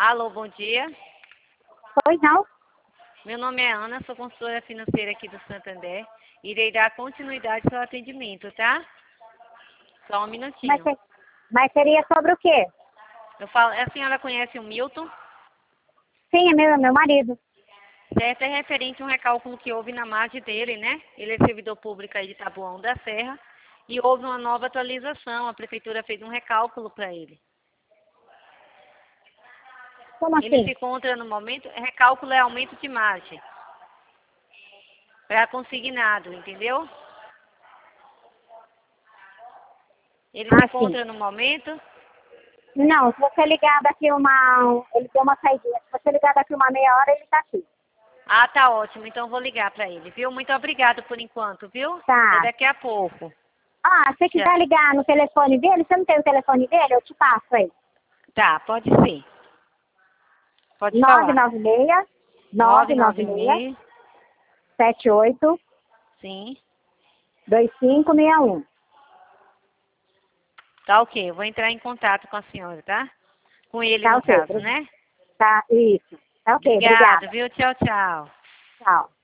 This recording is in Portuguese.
Alô, bom dia. Pois não? Meu nome é Ana, sou consultora financeira aqui do Santander. Irei dar continuidade ao seu atendimento, tá? Só um minutinho. Mas seria sobre o quê? A senhora conhece o Milton? Sim, é meu marido. Certo, é referente a um recálculo que houve na margem dele, né? Ele é servidor público aí de Taboão da Serra e houve uma nova atualização. A prefeitura fez um recálculo para ele. Como Ele assim? se encontra no momento, recálculo é aumento de margem para consignado, entendeu? Ele se Sim. encontra no momento. Não, se você ligar daqui Ele deu uma saidinha. Se você ligar daqui uma meia hora, ele tá aqui. Ah, tá ótimo. Então vou ligar para ele, viu? Muito obrigada por enquanto, viu? Tá. Até daqui a pouco. Ah, se você quiser ligar no telefone dele, você não tem o telefone dele? Eu te passo aí. Tá, pode ser. Pode falar. 996 78 Sim. 2561. Tá ok. Eu vou entrar em contato com a senhora, tá? Com ele Tá no ok. caso, né? Tá, isso. Tá ok, Obrigada, obrigada. viu? Tchau, tchau. Tchau.